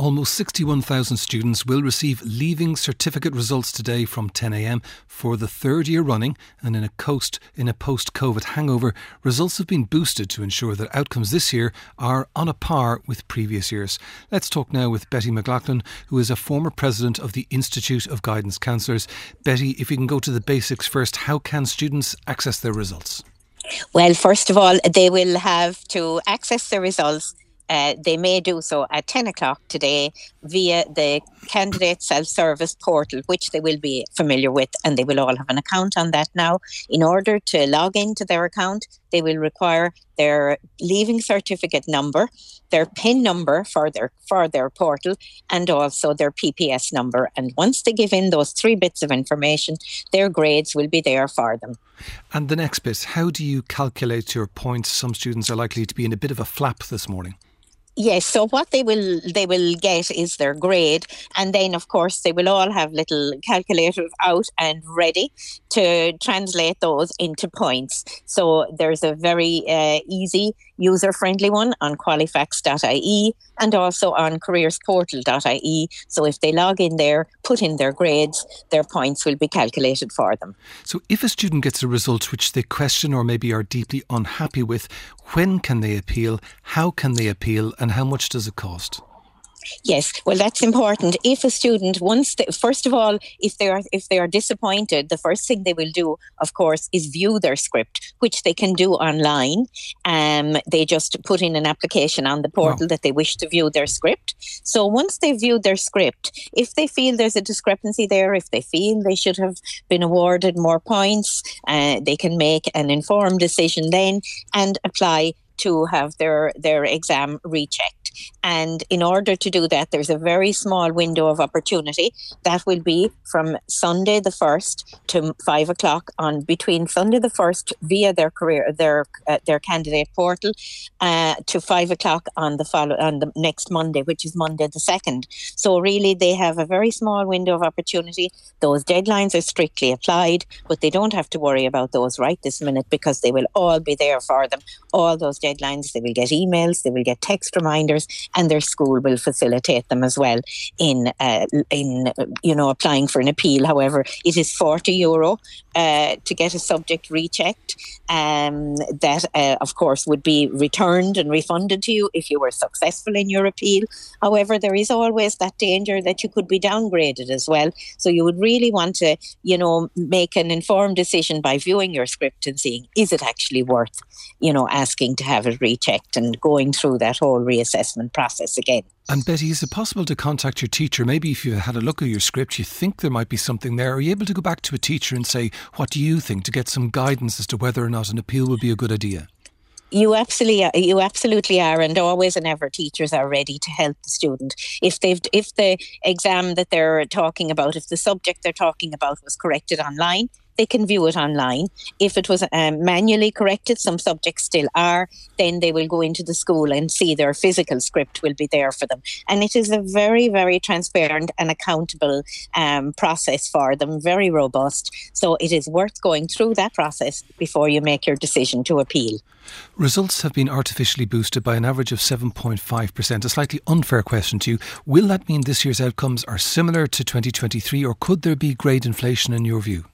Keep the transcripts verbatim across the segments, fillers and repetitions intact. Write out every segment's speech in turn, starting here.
Almost sixty-one thousand students will receive Leaving Certificate results today from ten a m for the third year running, and in a coast in a post-COVID hangover, results have been boosted to ensure that outcomes this year are on a par with previous years. Let's talk now with Betty McLaughlin, who is a former president of the Institute of Guidance Counsellors. Betty, if you can go to the basics first, how can students access their results? Well, first of all, they will have to access the results. Uh, they may do so at ten o'clock today via the candidate self-service portal, which they will be familiar with, and they will all have an account on that now. In order to log into their account, they will require their Leaving Certificate number, their PIN number for their for their portal, and also their P P S number. And once they give in those three bits of information, their grades will be there for them. And the next bit, how do you calculate your points? Some students are likely to be in a bit of a flap this morning. Yes, so what they will they will get is their grade, and then of course they will all have little calculators out and ready to translate those into points. So there's a very uh, easy, user-friendly one on qualifax dot I E and also on careers portal dot I E. So if they log in there, put in their grades, their points will be calculated for them. So if a student gets a result which they question or maybe are deeply unhappy with, when can they appeal? How can they appeal? And how much does it cost? Yes, well, that's important. If a student, once they, first of all, if they are if they are disappointed, the first thing they will do, of course, is view their script, which they can do online. Um, they just put in an application on the portal wow. that they wish to view their script. So once they view their script, if they feel there's a discrepancy there, if they feel they should have been awarded more points, uh, they can make an informed decision then and apply to have their, their exam rechecked. And in order to do that, there's a very small window of opportunity that will be from Sunday the first to five o'clock on between Sunday the first via their career, their uh, their candidate portal uh, to five o'clock on the follow on the next Monday, which is Monday the second. So really, they have a very small window of opportunity. Those deadlines are strictly applied, but they don't have to worry about those right this minute because they will all be there for them. All those deadlines, they will get emails, they will get text reminders, and their school will facilitate them as well in uh, in you know applying for an appeal. However, it is forty euro uh, to get a subject rechecked. Um, that uh, of course would be returned and refunded to you if you were successful in your appeal. However, there is always that danger that you could be downgraded as well. So you would really want to you know make an informed decision by viewing your script and seeing, is it actually worth you know asking to have it rechecked and going through that whole reassessment process again. And Betty, is it possible to contact your teacher? Maybe if you had a look at your script, you think there might be something there. Are you able to go back to a teacher and say, what do you think, to get some guidance as to whether or not an appeal would be a good idea? You absolutely, you absolutely are, and always and ever teachers are ready to help the student. If they've, if the exam that they're talking about, if the subject they're talking about was corrected online, they can view it online. If it was um, manually corrected, some subjects still are, then they will go into the school and see their physical script will be there for them. And it is a very, very transparent and accountable um, process for them, very robust. So it is worth going through that process before you make your decision to appeal. Results have been artificially boosted by an average of seven point five percent. A slightly unfair question to you. Will that mean this year's outcomes are similar to twenty twenty-three, or could there be grade inflation in your view?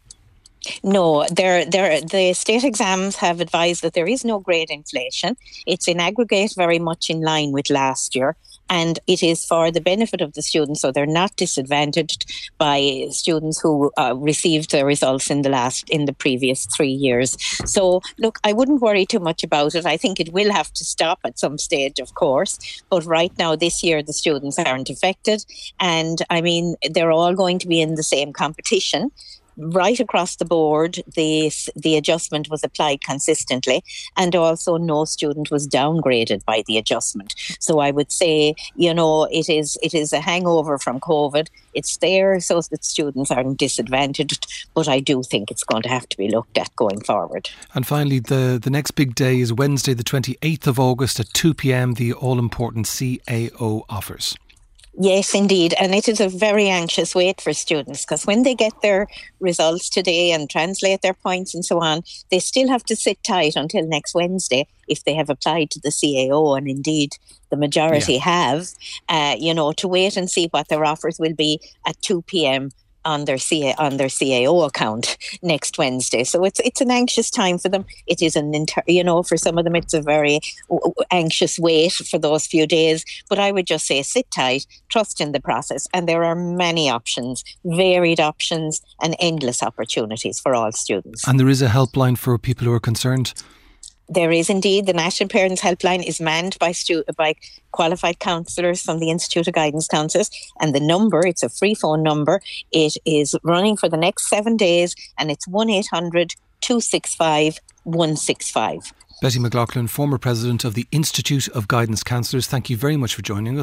No, they're, they're, the state exams have advised that there is no grade inflation. It's in aggregate very much in line with last year, and it is for the benefit of the students, so they're not disadvantaged by students who uh, received the results in the last in the previous three years. So look, I wouldn't worry too much about it. I think it will have to stop at some stage, of course, but right now this year the students aren't affected, and I mean they're all going to be in the same competition. Right across the board, the, the adjustment was applied consistently, and also no student was downgraded by the adjustment. So I would say, you know, it is it is a hangover from COVID. It's there so that students aren't disadvantaged, but I do think it's going to have to be looked at going forward. And finally, the, the next big day is Wednesday, the twenty-eighth of August at two p m, the all-important C A O offers. Yes, indeed. And it is a very anxious wait for students, because when they get their results today and translate their points and so on, they still have to sit tight until next Wednesday if they have applied to the C A O, and indeed the majority yeah. have, uh, you know, to wait and see what their offers will be at two p.m. on their C A on their C A O account next Wednesday. So it's it's an anxious time for them. It is an inter, you know, for some of them it's a very anxious wait for those few days. But I would just say sit tight, trust in the process, and there are many options, varied options, and endless opportunities for all students. And there is a helpline for people who are concerned. There is indeed. The National Parents Helpline is manned by stu- by qualified counsellors from the Institute of Guidance Counsellors, and the number, it's a free phone number, it is running for the next seven days, and it's one eight hundred two six five one six five. Betty McLaughlin, former president of the Institute of Guidance Counsellors, thank you very much for joining us.